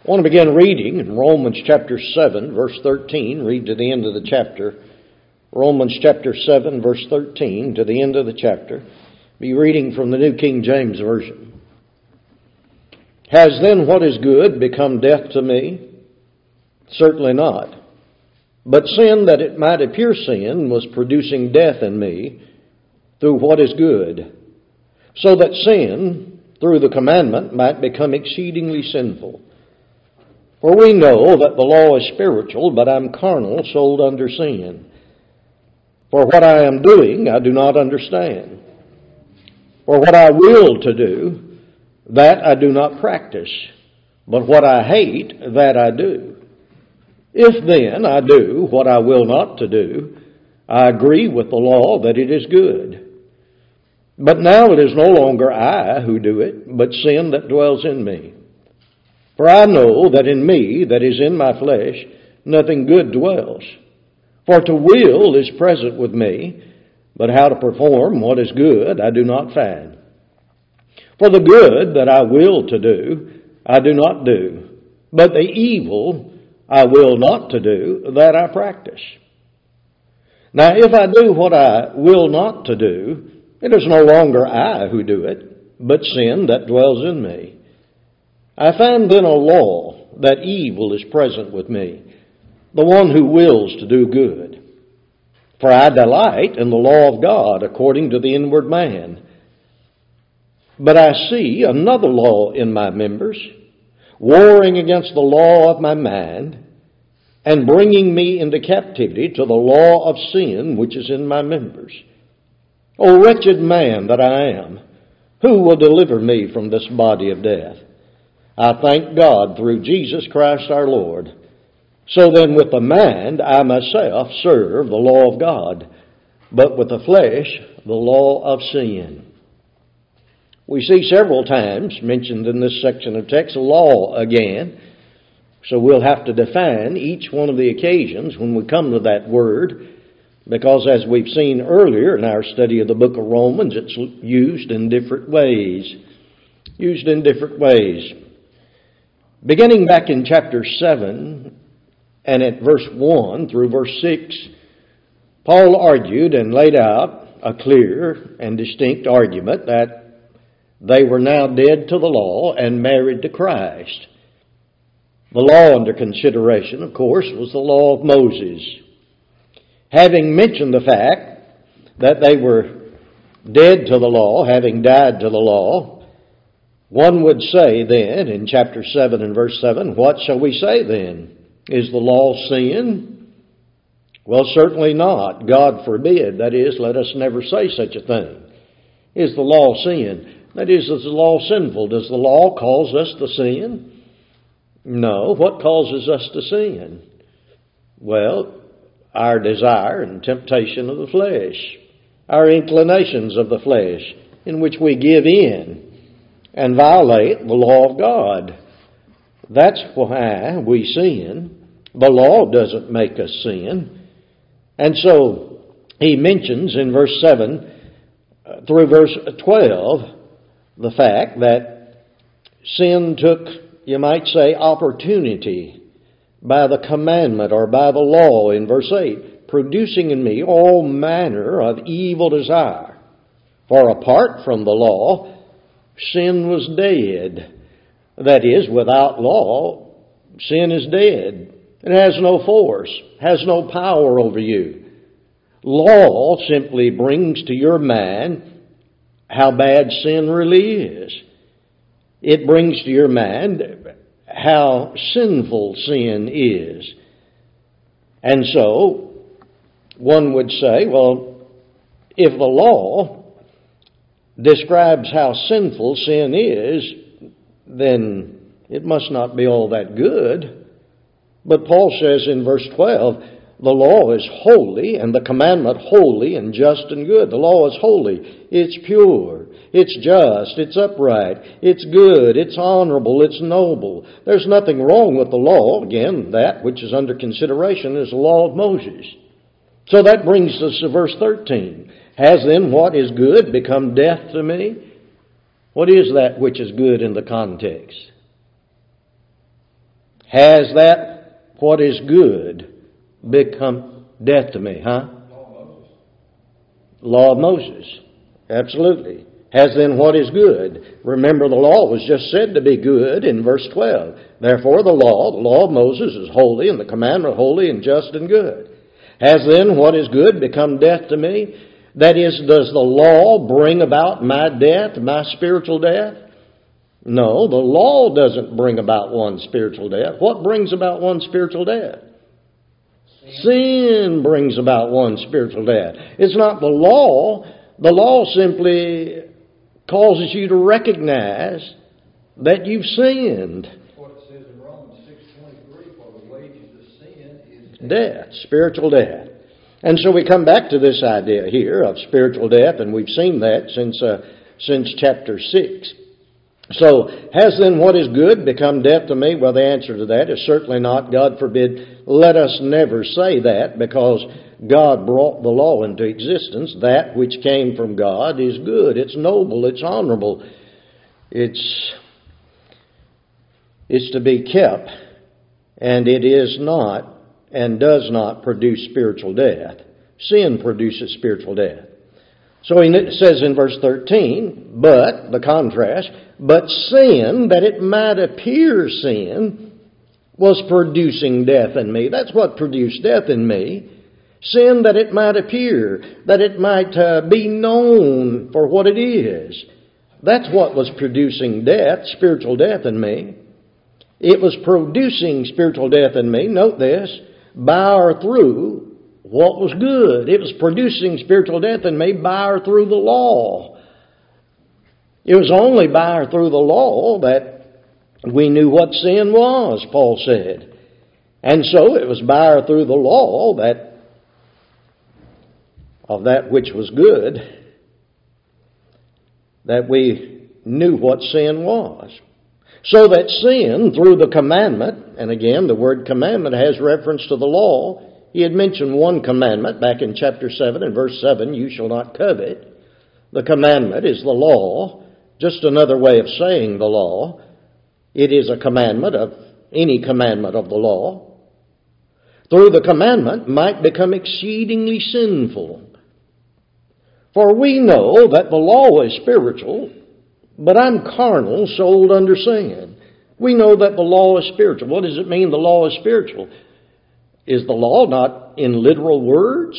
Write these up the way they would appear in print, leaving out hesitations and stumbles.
I want to begin reading in Romans chapter 7, verse 13. Read to the end of the chapter. Romans chapter 7, verse 13 to the end of the chapter. Be reading from the New King James Version. Has then what is good become death to me? Certainly not. But sin, that it might appear sin, was producing death in me through what is good, so that sin, through the commandment, might become exceedingly sinful. For we know that the law is spiritual, but I am carnal, sold under sin. For what I am doing, I do not understand. For what I will to do, that I do not practice. But what I hate, that I do. If then I do what I will not to do, I agree with the law that it is good. But now it is no longer I who do it, but sin that dwells in me. For I know that in me, that is in my flesh, nothing good dwells. For to will is present with me, but how to perform what is good I do not find. For the good that I will to do, I do not do, but the evil I will not to do, that I practice. Now if I do what I will not to do, it is no longer I who do it, but sin that dwells in me. I find then a law that evil is present with me, the one who wills to do good. For I delight in the law of God according to the inward man. But I see another law in my members, warring against the law of my mind, and bringing me into captivity to the law of sin which is in my members. O wretched man that I am, who will deliver me from this body of death? I thank God through Jesus Christ our Lord. So then with the mind I myself serve the law of God, but with the flesh the law of sin. We see several times mentioned in this section of text law again. So we'll have to define each one of the occasions when we come to that word, because as we've seen earlier in our study of the book of Romans, it's used in different ways. Used in different ways. Beginning back in chapter 7 and at verse 1 through verse 6, Paul argued and laid out a clear and distinct argument that they were now dead to the law and married to Christ. The law under consideration, of course, was the law of Moses. Having mentioned the fact that they were dead to the law, having died to the law, one would say then, in chapter 7 and verse 7, what shall we say then? Is the law sin? Well, certainly not. God forbid. That is, let us never say such a thing. Is the law sin? That is the law sinful? Does the law cause us to sin? No. What causes us to sin? Well, our desire and temptation of the flesh, our inclinations of the flesh, in which we give in and violate the law of God. That's why we sin. The law doesn't make us sin. And so he mentions in verse 7 through verse 12 the fact that sin took, you might say, opportunity by the commandment or by the law in verse 8, producing in me all manner of evil desire. For apart from the law, sin was dead. That is, without law, sin is dead. It has no force, has no power over you. Law simply brings to your mind how bad sin really is. It brings to your mind how sinful sin is. And so, one would say, well, if the law describes how sinful sin is, then it must not be all that good. But Paul says in verse 12, the law is holy and the commandment holy and just and good. The law is holy. It's pure. It's just. It's upright. It's good. It's honorable. It's noble. There's nothing wrong with the law. Again, that which is under consideration is the law of Moses. So that brings us to verse 13. Has then what is good become death to me? What is that which is good in the context? Has that what is good become death to me, huh? Law of Moses. Absolutely. Has then what is good. Remember, the law was just said to be good in verse 12. Therefore the law of Moses is holy, and the commandment holy and just and good. Has then what is good become death to me? That is, does the law bring about my death, my spiritual death? No, the law doesn't bring about one's spiritual death. What brings about one's spiritual death? Sin brings about one's spiritual death. It's not the law. The law simply causes you to recognize that you've sinned. That's what it says in Romans 6:23, for the wages of sin is death, spiritual death. And so we come back to this idea here of spiritual death, and we've seen that since chapter 6. So, has then what is good become death to me? Well, the answer to that is certainly not. God forbid. Let us never say that, because God brought the law into existence. That which came from God is good. It's noble. It's honorable. It's to be kept. And it is not and does not produce spiritual death. Sin produces spiritual death. So he says in verse 13, but, the contrast, but sin, that it might appear sin, was producing death in me. That's what produced death in me. Sin, that it might appear, that it might be known for what it is. That's what was producing death, spiritual death in me. It was producing spiritual death in me, note this, by or through what was good. It was producing spiritual death in me by or through the law. It was only by or through the law that we knew what sin was, Paul said. And so it was by or through the law that of that which was good that we knew what sin was. So that sin, through the commandment, and again the word commandment has reference to the law. He had mentioned one commandment back in chapter 7 and verse 7, you shall not covet. The commandment is the law, just another way of saying the law. It is a commandment of any commandment of the law. Through the commandment might become exceedingly sinful. For we know that the law is spiritual, but I'm carnal, sold under sin. We know that the law is spiritual. What does it mean the law is spiritual? Is the law not in literal words?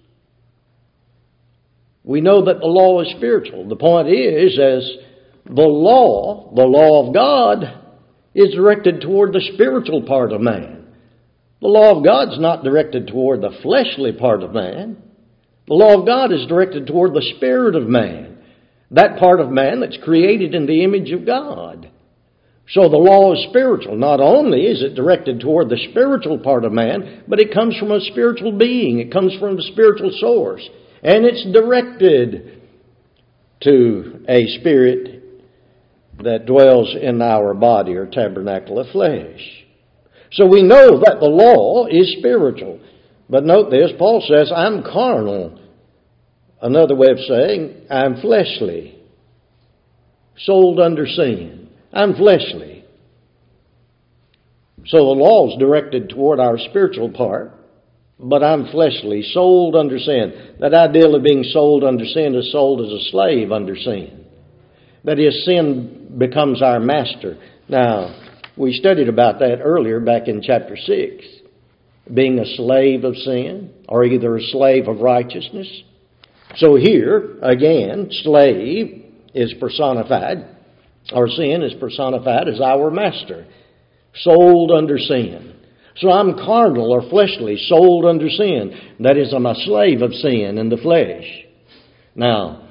We know that the law is spiritual. The point is, as the law of God, is directed toward the spiritual part of man. The law of God is not directed toward the fleshly part of man. The law of God is directed toward the spirit of man, that part of man that's created in the image of God. So the law is spiritual. Not only is it directed toward the spiritual part of man, but it comes from a spiritual being. It comes from a spiritual source. And it's directed to a spirit that dwells in our body or tabernacle of flesh. So we know that the law is spiritual. But note this, Paul says, I'm carnal. Another way of saying, I'm fleshly. Sold under sin. I'm fleshly. So the law is directed toward our spiritual part, but I'm fleshly, sold under sin. That ideal of being sold under sin is sold as a slave under sin. That is, sin becomes our master. Now, we studied about that earlier back in chapter 6. Being a slave of sin, or either a slave of righteousness. So here, again, slave is personified, or sin is personified as our master, sold under sin. So I'm carnal or fleshly, sold under sin. That is, I'm a slave of sin in the flesh. Now,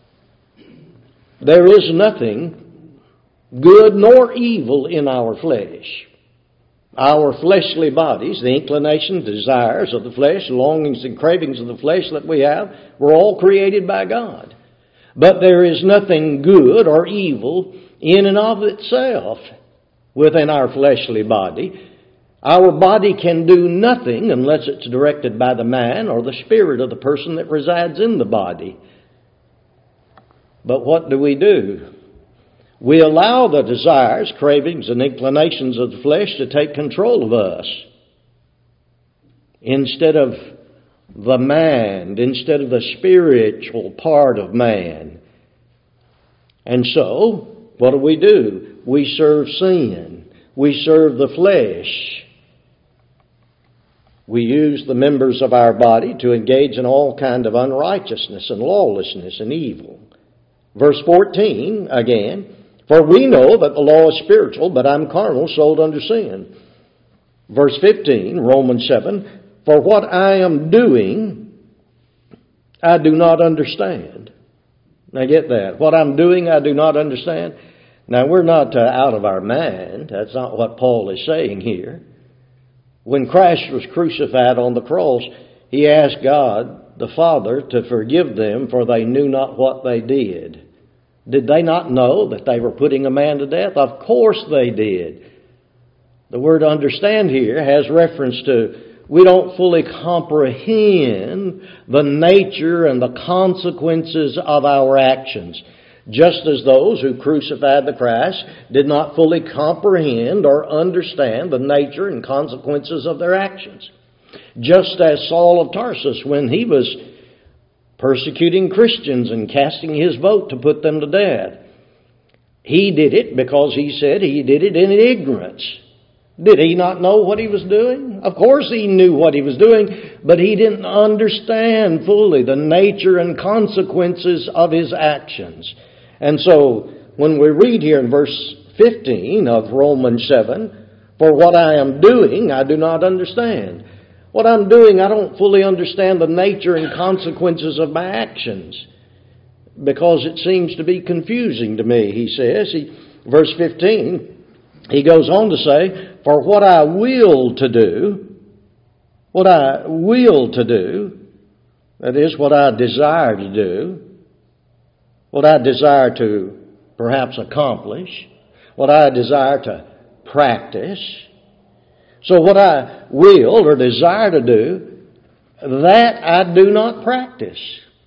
there is nothing good nor evil in our flesh. Our fleshly bodies, the inclinations, desires of the flesh, longings and cravings of the flesh that we have, were all created by God. But there is nothing good or evil in and of itself within our fleshly body. Our body can do nothing unless it's directed by the man or the spirit of the person that resides in the body. But what do? We allow the desires, cravings, and inclinations of the flesh to take control of us instead of the mind, instead of the spiritual part of man. And so, what do? We serve sin. We serve the flesh. We use the members of our body to engage in all kind of unrighteousness and lawlessness and evil. Verse 14, again, for we know that the law is spiritual, but I'm carnal, sold under sin. Verse 15, Romans 7, for what I am doing, I do not understand. Now get that. What I'm doing, I do not understand. Now we're not out of our mind. That's not what Paul is saying here. When Christ was crucified on the cross, He asked God, the Father, to forgive them, for they knew not what they did. Did they not know that they were putting a man to death? Of course they did. The word understand here has reference to we don't fully comprehend the nature and the consequences of our actions. Just as those who crucified the Christ did not fully comprehend or understand the nature and consequences of their actions. Just as Saul of Tarsus, when he was persecuting Christians and casting his vote to put them to death, he did it because he said he did it in ignorance. Did he not know what he was doing? Of course he knew what he was doing, but he didn't understand fully the nature and consequences of his actions. And so, when we read here in verse 15 of Romans 7, for what I am doing, I do not understand. What I'm doing, I don't fully understand the nature and consequences of my actions, because it seems to be confusing to me, he says. Verse 15, he goes on to say, for what I will to do, that is, what I desire to do, what I desire to perhaps accomplish, what I desire to practice. So what I will or desire to do, that I do not practice.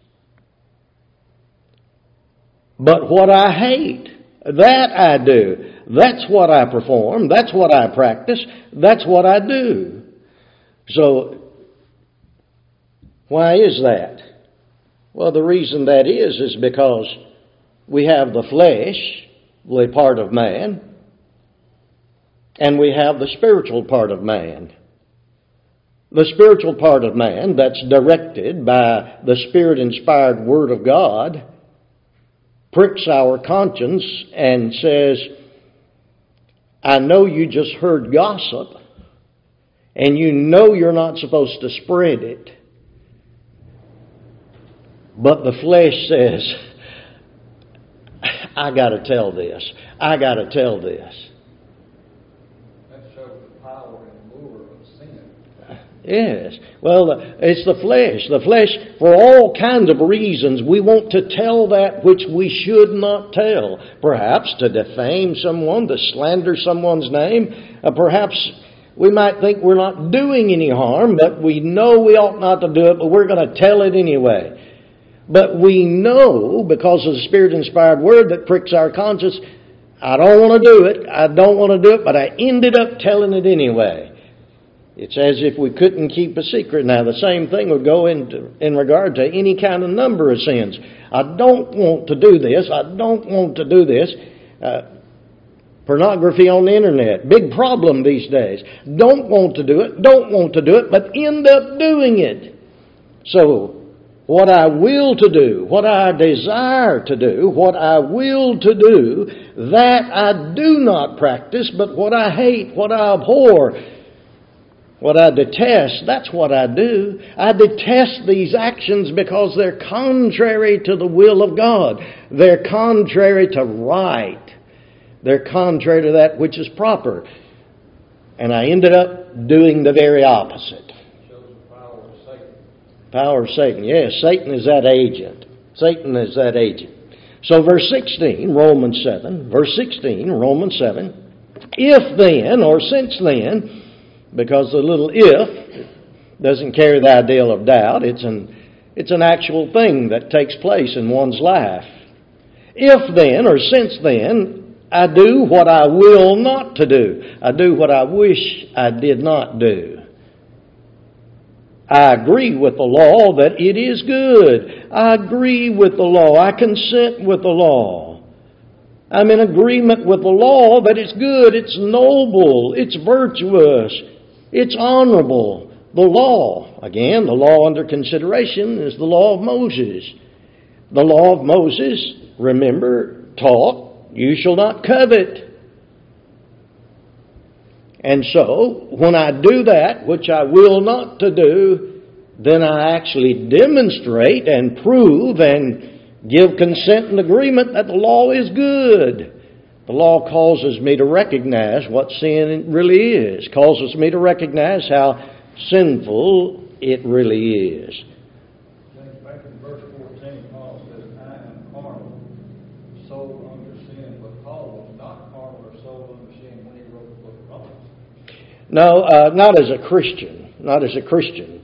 But what I hate, that I do. That's what I perform. That's what I practice. That's what I do. So, why is that? Well, the reason that is because we have the flesh, the part of man, and we have the spiritual part of man. The spiritual part of man that's directed by the Spirit-inspired Word of God pricks our conscience and says, I know you just heard gossip, and you know you're not supposed to spread it. But the flesh says, I got to tell this. I got to tell this. That shows the power and lure of sin. Yes. Well, it's the flesh. The flesh, for all kinds of reasons, we want to tell that which we should not tell. Perhaps to defame someone, to slander someone's name. Perhaps we might think we're not doing any harm, but we know we ought not to do it, but we're going to tell it anyway. But we know, because of the Spirit-inspired Word that pricks our conscience, I don't want to do it, I don't want to do it, but I ended up telling it anyway. It's as if we couldn't keep a secret. Now, the same thing would go in regard to any kind of number of sins. I don't want to do this, I don't want to do this. Pornography on the internet, big problem these days. Don't want to do it, but end up doing it. So, what I will to do, what I desire to do, what I will to do, that I do not practice, but what I hate, what I abhor, what I detest, that's what I do. I detest these actions because they're contrary to the will of God. They're contrary to right. They're contrary to that which is proper. And I ended up doing the very opposite. Power of Satan. Yes, Satan is that agent. Satan is that agent. So verse 16, Romans 7. If then, or since then, because the little if doesn't carry the idea of doubt, it's an actual thing that takes place in one's life. If then, or since then, I do what I will not to do. I do what I wish I did not do. I agree with the law that it is good. I agree with the law. I consent with the law. I'm in agreement with the law that it's good, it's noble, it's virtuous, it's honorable. The law, again, the law under consideration is the law of Moses. The law of Moses, remember, taught, you shall not covet. And so, when I do that, which I will not to do, then I actually demonstrate and prove and give consent and agreement that the law is good. The law causes me to recognize what sin really is, causes me to recognize how sinful it really is. Back in verse 14, Paul says, I am carnal, sold under sin. But Paul was not carnal or sold under sin when he wrote the book of Romans. No, not as a Christian. Not as a Christian.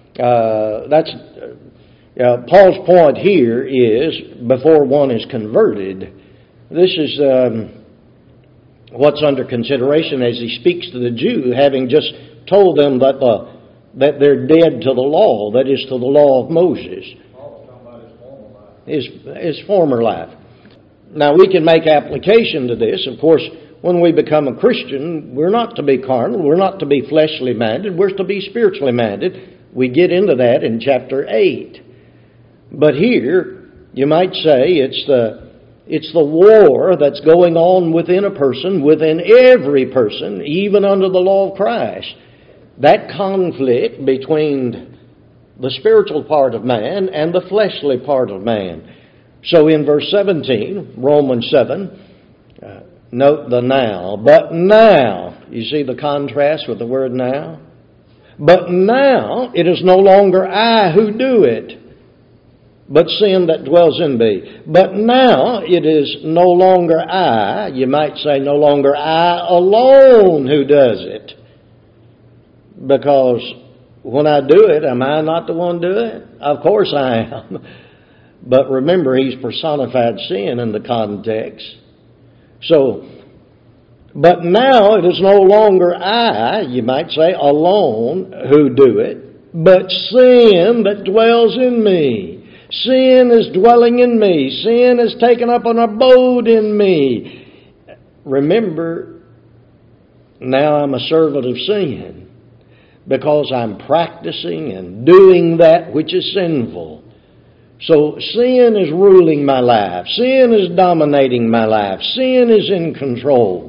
Paul's point here is before one is converted. This is what's under consideration as he speaks to the Jew, having just told them that they're dead to the law, that is, to the law of Moses. Paul's talking about his former life. His former life. Now, we can make application to this. Of course, when we become a Christian, we're not to be carnal, we're not to be fleshly minded, we're to be spiritually minded. We get into that in chapter 8. But here, you might say it's the war that's going on within a person, within every person, even under the law of Christ. That conflict between the spiritual part of man and the fleshly part of man. So in verse 17, Romans 7, note the now. But now, you see the contrast with the word now? But now it is no longer I who do it, but sin that dwells in me. But now it is no longer I, you might say no longer I alone who does it. Because when I do it, am I not the one doing it? Of course I am. But remember, he's personified sin in the context. So, but now it is no longer I, you might say, alone who do it, but sin that dwells in me. Sin is dwelling in me. Sin has taken up an abode in me. Remember, now I'm a servant of sin because I'm practicing and doing that which is sinful. So sin is ruling my life. Sin is dominating my life. Sin is in control.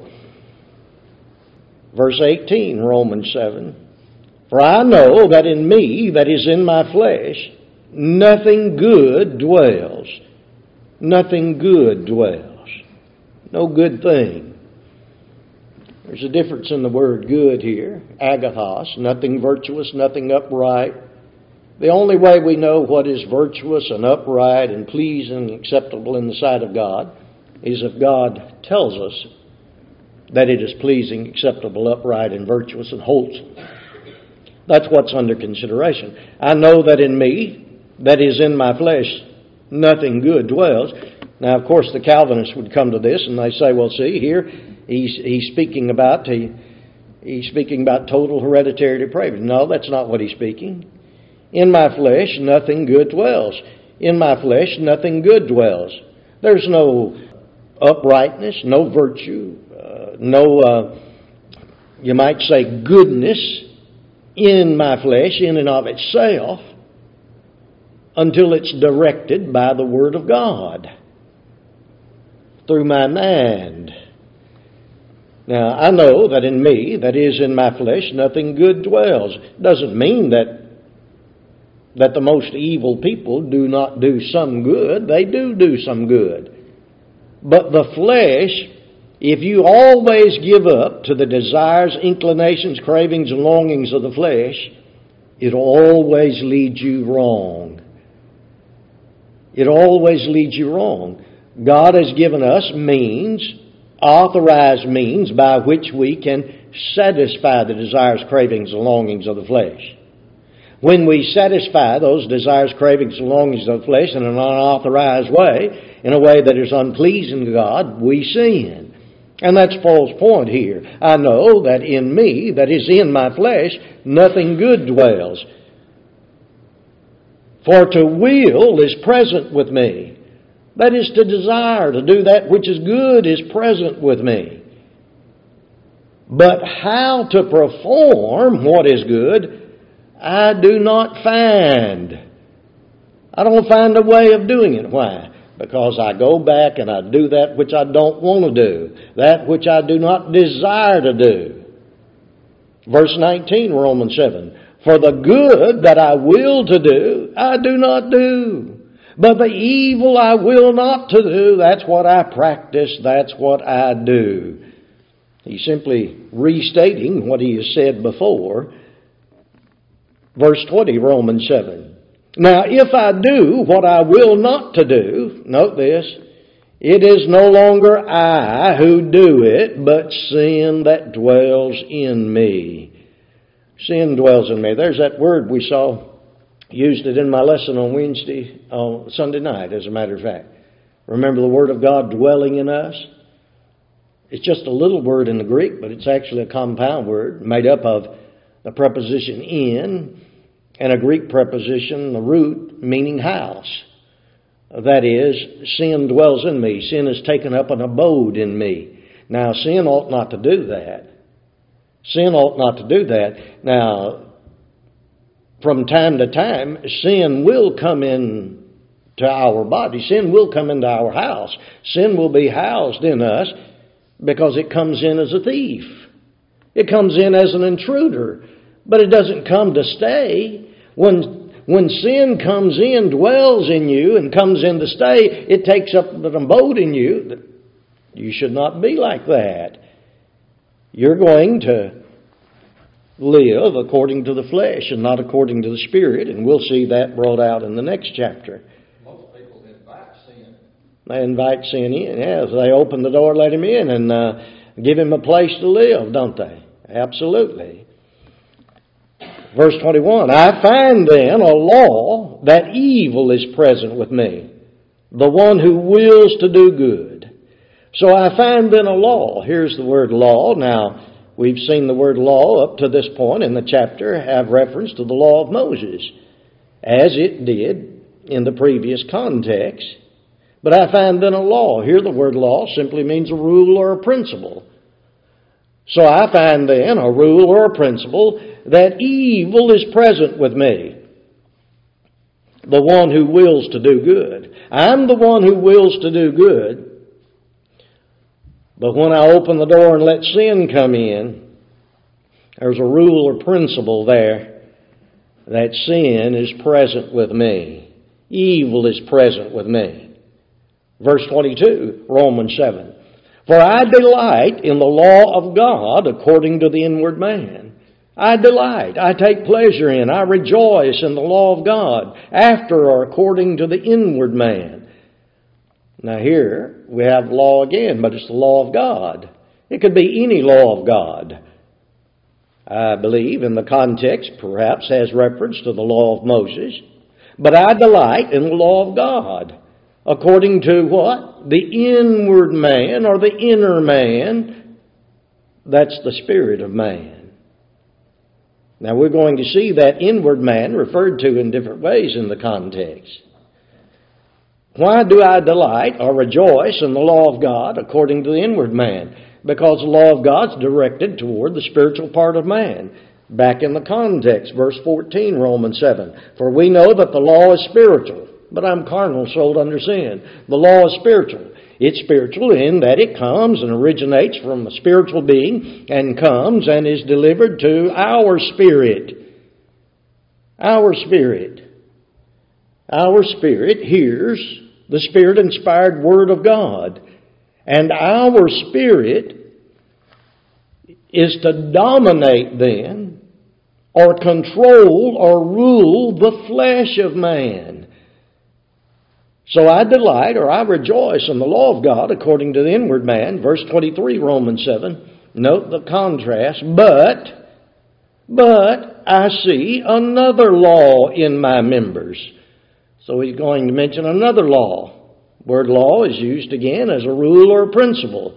Verse 18, Romans 7. For I know that in me, that is in my flesh, nothing good dwells. Nothing good dwells. No good thing. There's a difference in the word good here. Agathos, nothing virtuous, nothing upright. The only way we know what is virtuous and upright and pleasing and acceptable in the sight of God is if God tells us that it is pleasing, acceptable, upright, and virtuous and wholesome. That's what's under consideration. I know that in me, that is in my flesh, nothing good dwells. Now, of course, the Calvinists would come to this and they say, well, see, here he's speaking about total hereditary depravity. No, that's not what he's speaking. In my flesh, nothing good dwells. In my flesh, nothing good dwells. There's no uprightness, no virtue, you might say, goodness in my flesh, in and of itself, until it's directed by the Word of God through my mind. Now, I know that in me, that is in my flesh, nothing good dwells. Doesn't mean that the most evil people do not do some good. They do some good. But the flesh, if you always give up to the desires, inclinations, cravings, and longings of the flesh, it'll always lead you wrong. It always leads you wrong. God has given us means, authorized means, by which we can satisfy the desires, cravings, and longings of the flesh. When we satisfy those desires, cravings, and longings of the flesh in an unauthorized way, in a way that is unpleasing to God, we sin. And that's Paul's point here. I know that in me, that is in my flesh, nothing good dwells. For to will is present with me. That is, to desire to do that which is good is present with me. But how to perform what is good, I do not find. I don't find a way of doing it. Why? Because I go back and I do that which I don't want to do, that which I do not desire to do. Verse 19, Romans 7. For the good that I will to do, I do not do. But the evil I will not to do, that's what I practice, that's what I do. He's simply restating what he has said before. Verse 20, Romans 7. Now, if I do what I will not to do, note this, it is no longer I who do it, but sin that dwells in me. Sin dwells in me. There's that word we saw. Used it in my lesson on Sunday night, as a matter of fact. Remember the Word of God dwelling in us? It's just a little word in the Greek, but it's actually a compound word made up of the preposition in and a Greek preposition, the root, meaning house. That is, sin dwells in me. Sin has taken up an abode in me. Now, sin ought not to do that. Sin ought not to do that. Now, from time to time, sin will come in to our body. Sin will come into our house. Sin will be housed in us because it comes in as a thief. It comes in as an intruder. But it doesn't come to stay. When sin comes in, dwells in you, and comes in to stay, it takes up an abode in you. You should not be like that. You're going to live according to the flesh and not according to the Spirit, and we'll see that brought out in the next chapter. Most people invite sin. They invite sin in. Yes, they open the door, let him in, and give him a place to live, don't they? Absolutely. Verse 21, I find then a law that evil is present with me, the one who wills to do good. So I find then a law. Here's the word law. Now, we've seen the word law up to this point in the chapter have reference to the law of Moses, as it did in the previous context. But I find then a law. Here the word law simply means a rule or a principle. So I find then a rule or a principle that evil is present with me, the one who wills to do good. I'm the one who wills to do good. But when I open the door and let sin come in, there's a rule or principle there that sin is present with me. Evil is present with me. Verse 22, Romans 7. For I delight in the law of God according to the inward man. I delight, I take pleasure in, I rejoice in the law of God after or according to the inward man. Now here we have law again, but it's the law of God. It could be any law of God. I believe in the context perhaps has reference to the law of Moses. But I delight in the law of God. According to what? The inward man or the inner man. That's the spirit of man. Now we're going to see that inward man referred to in different ways in the context. Why do I delight or rejoice in the law of God according to the inward man? Because the law of God's directed toward the spiritual part of man. Back in the context, verse 14, Romans 7. For we know that the law is spiritual, but I'm carnal, sold under sin. The law is spiritual. It's spiritual in that it comes and originates from a spiritual being and comes and is delivered to our spirit. Our spirit. Our spirit hears the Spirit-inspired Word of God. And our spirit is to dominate then, or control or rule the flesh of man. So I delight or I rejoice in the law of God according to the inward man. Verse 23, Romans 7. Note the contrast. But I see another law in my members. So he's going to mention another law. Word law is used again as a rule or a principle.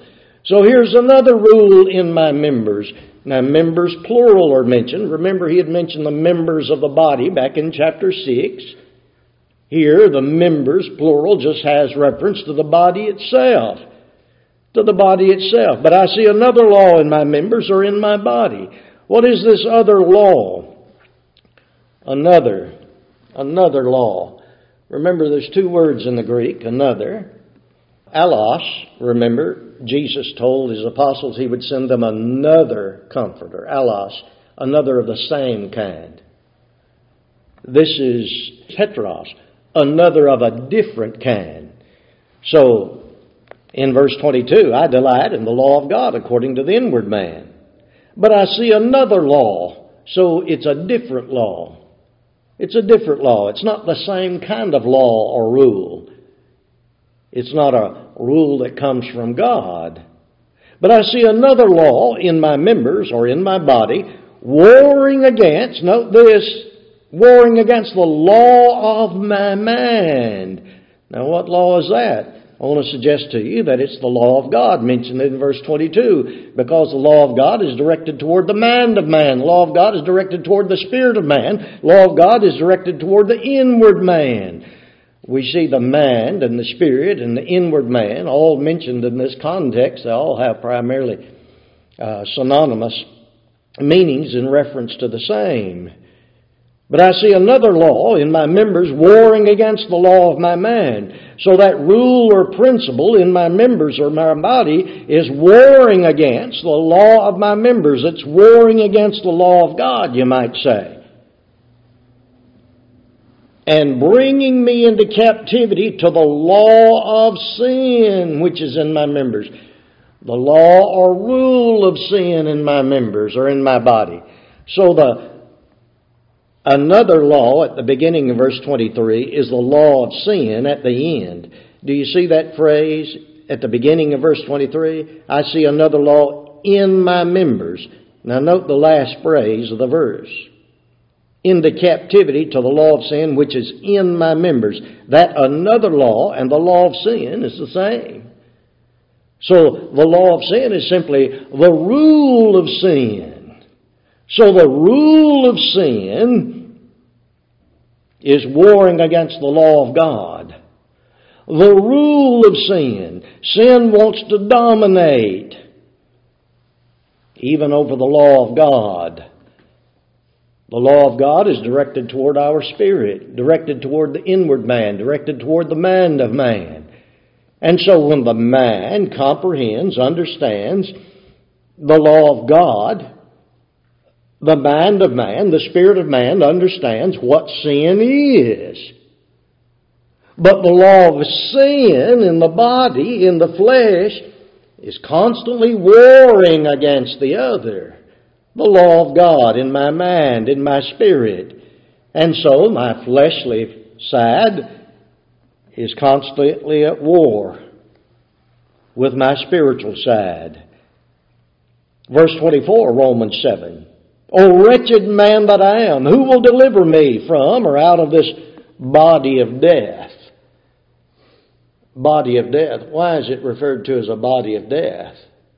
So here's another rule in my members. Now, members plural are mentioned. Remember, he had mentioned the members of the body back in chapter 6. Here, the members plural just has reference to the body itself. To the body itself. But I see another law in my members or in my body. What is this other law? Another law. Remember, there's two words in the Greek, another. Allos, remember, Jesus told his apostles he would send them another comforter. Allos, another of the same kind. This is Petros, another of a different kind. So, in verse 22, I delight in the law of God according to the inward man. But I see another law, so it's a different law. It's a different law. It's not the same kind of law or rule. It's not a rule that comes from God. But I see another law in my members or in my body warring against, note this, warring against the law of my mind. Now what law is that? I want to suggest to you that it's the law of God mentioned in verse 22, because the law of God is directed toward the mind of man. The law of God is directed toward the spirit of man. The law of God is directed toward the inward man. We see the mind and the spirit and the inward man all mentioned in this context. They all have primarily synonymous meanings in reference to the same. But I see another law in my members warring against the law of my mind. So that rule or principle in my members or my body is warring against the law of my members. It's warring against the law of God, you might say. And bringing me into captivity to the law of sin, which is in my members. The law or rule of sin in my members or in my body. So another law at the beginning of verse 23 is the law of sin at the end. Do you see that phrase at the beginning of verse 23? I see another law in my members. Now note the last phrase of the verse. Into captivity to the law of sin which is in my members. That another law and the law of sin is the same. So the law of sin is simply the rule of sin. So the rule of sin is warring against the law of God. The rule of sin. Sin wants to dominate even over the law of God. The law of God is directed toward our spirit, directed toward the inward man, directed toward the mind of man. And so when the man comprehends, understands the law of God, the mind of man, the spirit of man understands what sin is. But the law of sin in the body, in the flesh, is constantly warring against the other. The law of God in my mind, in my spirit. And so my fleshly side is constantly at war with my spiritual side. Verse 24, Romans 7. O wretched man that I am, who will deliver me from or out of this body of death? Body of death. Why is it referred to as a body of death?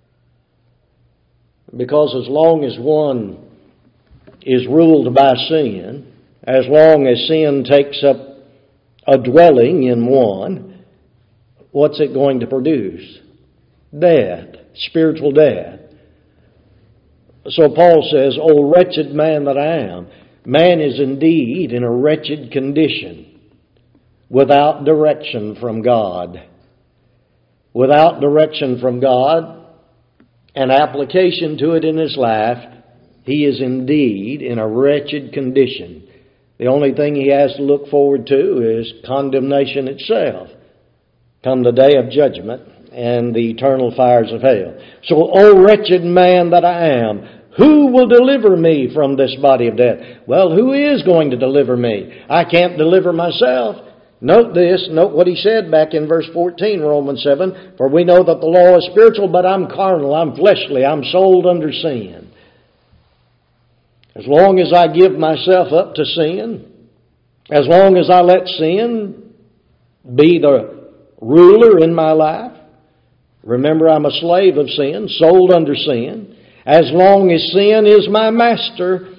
Because as long as one is ruled by sin, as long as sin takes up a dwelling in one, what's it going to produce? Death, spiritual death. So Paul says, O wretched man that I am. Man is indeed in a wretched condition, without direction from God. Without direction from God, and application to it in his life, he is indeed in a wretched condition. The only thing he has to look forward to is condemnation itself, come the day of judgment and the eternal fires of hell. So, O wretched man that I am, who will deliver me from this body of death? Well, who is going to deliver me? I can't deliver myself. Note this, note what he said back in verse 14, Romans 7, for we know that the law is spiritual, but I'm carnal, I'm fleshly, I'm sold under sin. As long as I give myself up to sin, as long as I let sin be the ruler in my life, Remember, I'm a slave of sin, sold under sin. As long as sin is my master,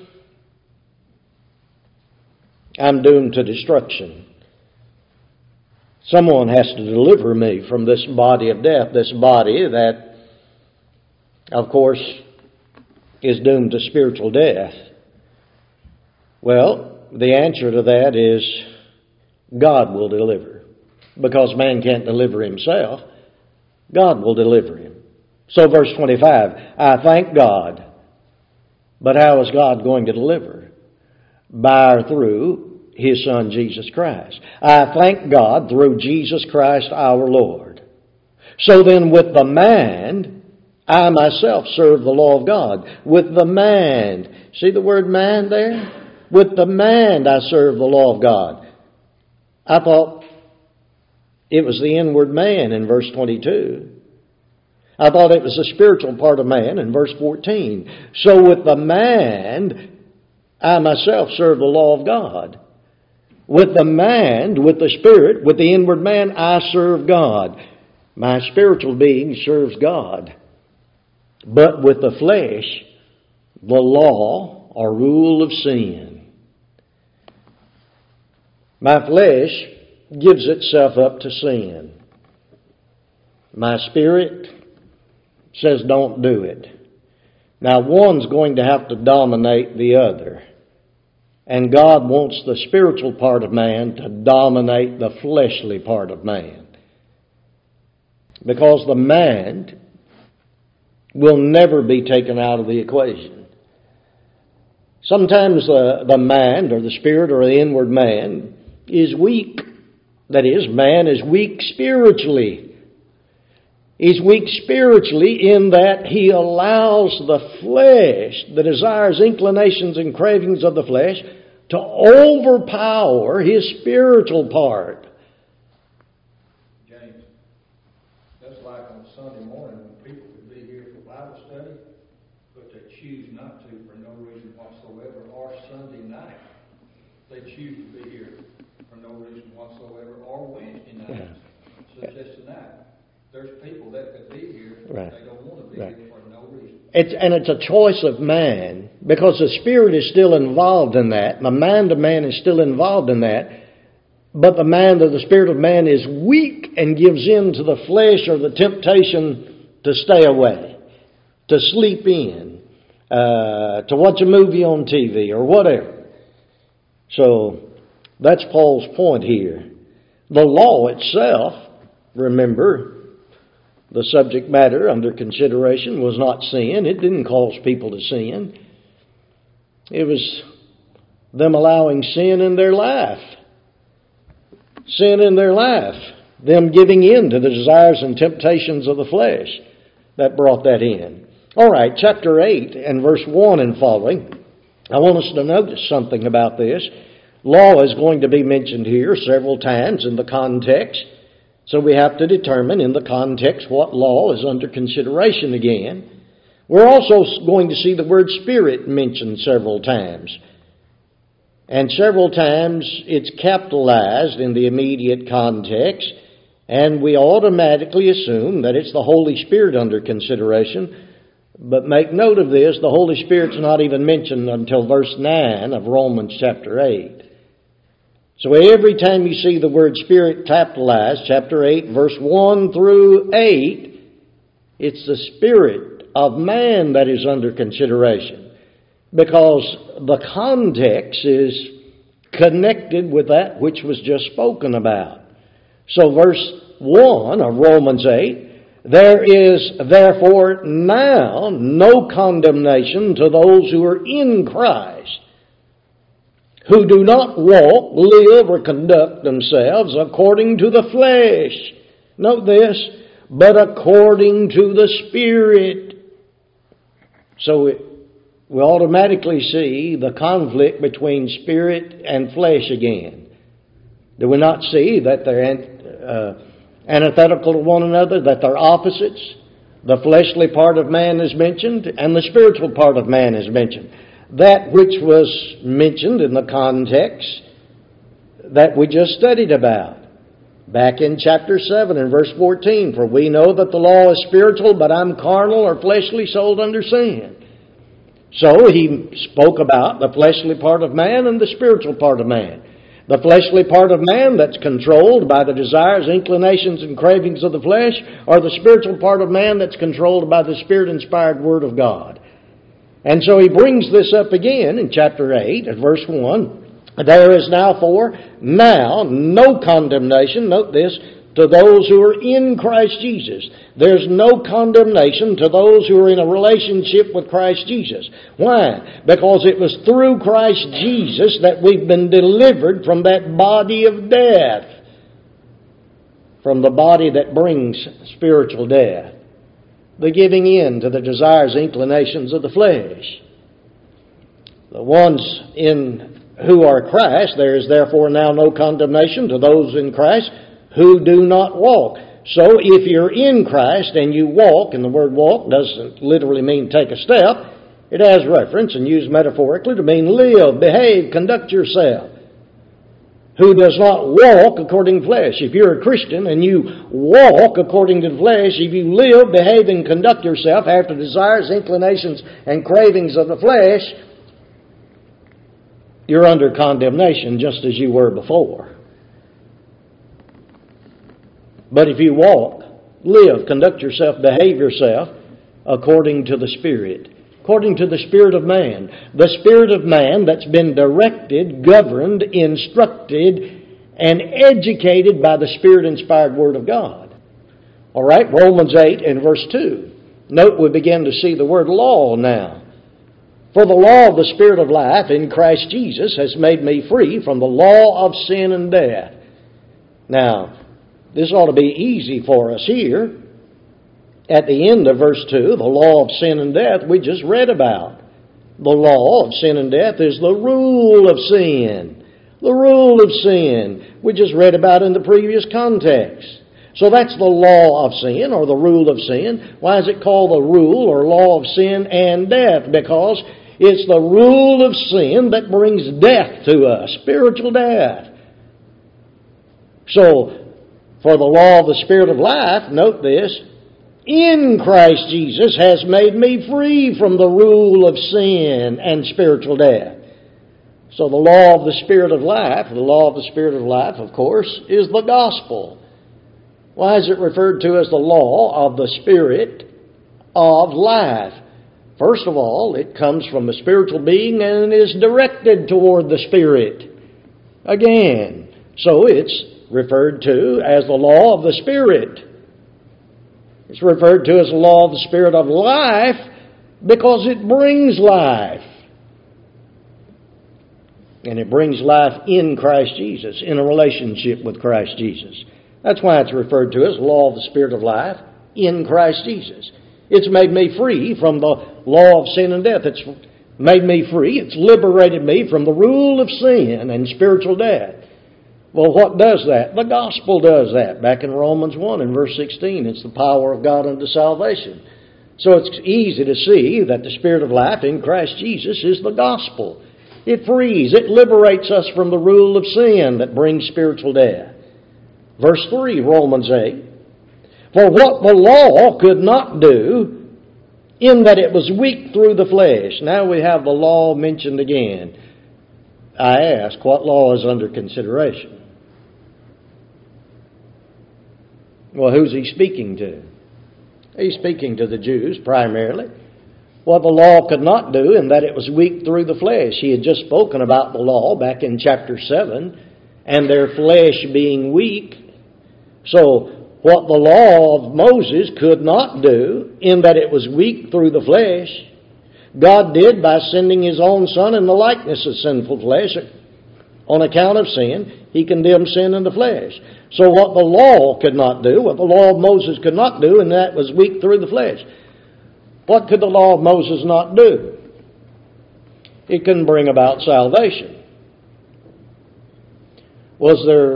I'm doomed to destruction. Someone has to deliver me from this body of death, this body that, of course, is doomed to spiritual death. Well, the answer to that is God will deliver. Because man can't deliver himself, God will deliver him. So verse 25, I thank God. But how is God going to deliver? By or through His Son, Jesus Christ. I thank God through Jesus Christ our Lord. So then with the mind, I myself serve the law of God. With the mind, see the word mind there? With the mind I serve the law of God. I thought it was the inward man in verse 22. I thought it was the spiritual part of man in verse 14. So with the mind, I myself serve the law of God. With the mind, with the spirit, with the inward man, I serve God. My spiritual being serves God. But with the flesh, the law or rule of sin. My flesh gives itself up to sin. My spirit says don't do it. Now one's going to have to dominate the other. And God wants the spiritual part of man to dominate the fleshly part of man. Because the mind will never be taken out of the equation. Sometimes the mind or the spirit or the inward man is weak. That is, man is weak spiritually. He's weak spiritually in that he allows the flesh, the desires, inclinations, and cravings of the flesh to overpower his spiritual part. James, that's like on Sunday morning when people could be here for Bible study, but they choose not to for no reason whatsoever, or Sunday night. They choose to be here for no reason whatsoever, or Wednesday night, such as tonight. There's people that could be here, Right. they don't want to be here for no reason. It's a choice of man, because the spirit is still involved in that. The mind of man is still involved in that. But the mind of the spirit of man is weak and gives in to the flesh or the temptation to stay away, to sleep in, to watch a movie on TV or whatever. So that's Paul's point here. The law itself, remember, the subject matter under consideration was not sin. It didn't cause people to sin. It was them allowing sin in their life. Sin in their life. Them giving in to the desires and temptations of the flesh. That brought that in. All right, chapter 8 and verse 1 and following. I want us to notice something about this. Law is going to be mentioned here several times in the context. So we have to determine in the context what law is under consideration again. We're also going to see the word spirit mentioned several times. And several times it's capitalized in the immediate context, and we automatically assume that it's the Holy Spirit under consideration. But make note of this, the Holy Spirit's not even mentioned until verse 9 of Romans chapter 8. So every time you see the word Spirit capitalized, chapter 8, verse 1 through 8, it's the Spirit of man that is under consideration. Because the context is connected with that which was just spoken about. So verse 1 of Romans 8, there is therefore now no condemnation to those who are in Christ, who do not walk, live, or conduct themselves according to the flesh. Note this, but according to the Spirit. So we automatically see the conflict between spirit and flesh again. Do we not see that they're antithetical to one another, that they're opposites? The fleshly part of man is mentioned, and the spiritual part of man is mentioned. That which was mentioned in the context that we just studied about. Back in chapter 7 and verse 14, for we know that the law is spiritual, but I'm carnal or fleshly, sold under sin. So he spoke about the fleshly part of man and the spiritual part of man. The fleshly part of man that's controlled by the desires, inclinations, and cravings of the flesh, or the spiritual part of man that's controlled by the Spirit-inspired Word of God. And so he brings this up again in chapter 8 at verse 1. There is now no condemnation, note this, to those who are in Christ Jesus. There's no condemnation to those who are in a relationship with Christ Jesus. Why? Because it was through Christ Jesus that we've been delivered from that body of death, from the body that brings spiritual death, the giving in to the desires, inclinations of the flesh. The ones who are Christ, there is therefore now no condemnation to those in Christ who do not walk. So if you're in Christ and you walk, and the word walk doesn't literally mean take a step, it has reference and used metaphorically to mean live, behave, conduct yourself. Who does not walk according to flesh. If you're a Christian and you walk according to the flesh, if you live, behave, and conduct yourself after desires, inclinations, and cravings of the flesh, you're under condemnation just as you were before. But if you walk, live, conduct yourself, behave yourself according to the Spirit, according to the Spirit of man, the Spirit of man that's been directed, governed, instructed, and educated by the Spirit-inspired Word of God. All right, Romans 8 and verse 2. Note we begin to see the word law now. For the law of the Spirit of life in Christ Jesus has made me free from the law of sin and death. Now, this ought to be easy for us here. At the end of verse 2, the law of sin and death we just read about. The law of sin and death is the rule of sin. The rule of sin we just read about in the previous context. So that's the law of sin or the rule of sin. Why is it called the rule or law of sin and death? Because it's the rule of sin that brings death to us, spiritual death. So, for the law of the Spirit of life, note this, in Christ Jesus has made me free from the rule of sin and spiritual death. So the law of the Spirit of life, of course, is the gospel. Why is it referred to as the law of the Spirit of life? First of all, it comes from a spiritual being and is directed toward the Spirit. Again, so it's referred to as the law of the Spirit. It's referred to as the law of the Spirit of life because it brings life. And it brings life in Christ Jesus, in a relationship with Christ Jesus. That's why it's referred to as the law of the Spirit of life in Christ Jesus. It's made me free from the law of sin and death. It's made me free. It's liberated me from the rule of sin and spiritual death. Well, what does that? The gospel does that. Back in Romans 1 and verse 16, it's the power of God unto salvation. So it's easy to see that the Spirit of life in Christ Jesus is the gospel. It frees, it liberates us from the rule of sin that brings spiritual death. Verse 3, Romans 8. For what the law could not do, in that it was weak through the flesh. Now we have the law mentioned again. I ask, what law is under consideration? Well, who's he speaking to? He's speaking to the Jews primarily. What the law could not do, in that it was weak through the flesh. He had just spoken about the law back in chapter 7, and their flesh being weak. So, what the law of Moses could not do, in that it was weak through the flesh, God did by sending His own Son in the likeness of sinful flesh. On account of sin, He condemned sin in the flesh. So what the law could not do, what the law of Moses could not do, and that was weak through the flesh. What could the law of Moses not do? It couldn't bring about salvation. Why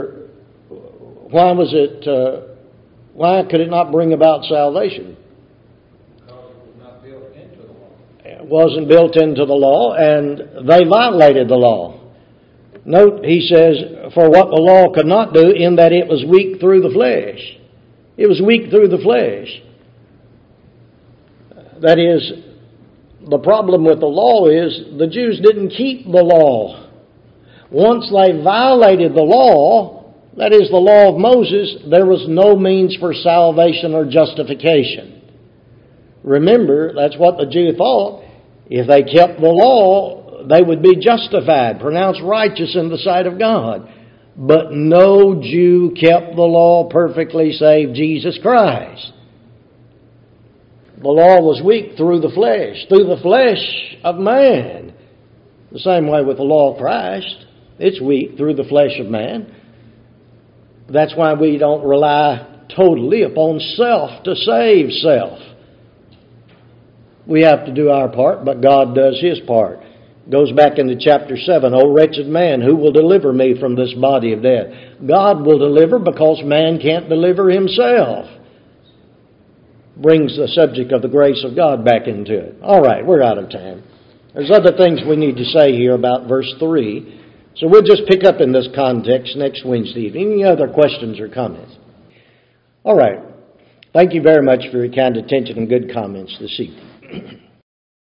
could it not bring about salvation? Because it was not built into the law. It wasn't built into the law, and they violated the law. Note, he says, for what the law could not do, in that it was weak through the flesh. It was weak through the flesh. That is, the problem with the law is the Jews didn't keep the law. Once they violated the law, that is the law of Moses, there was no means for salvation or justification. Remember, that's what the Jew thought. If they kept the law, they would be justified, pronounced righteous in the sight of God. But no Jew kept the law perfectly save Jesus Christ. The law was weak through the flesh of man. The same way with the law of Christ. It's weak through the flesh of man. That's why we don't rely totally upon self to save self. We have to do our part, but God does His part. Goes back into chapter 7, O wretched man, who will deliver me from this body of death? God will deliver because man can't deliver himself. Brings the subject of the grace of God back into it. All right, we're out of time. There's other things we need to say here about verse 3. So we'll just pick up in this context next Wednesday evening. Any other questions or comments? All right. Thank you very much for your kind attention and good comments this evening.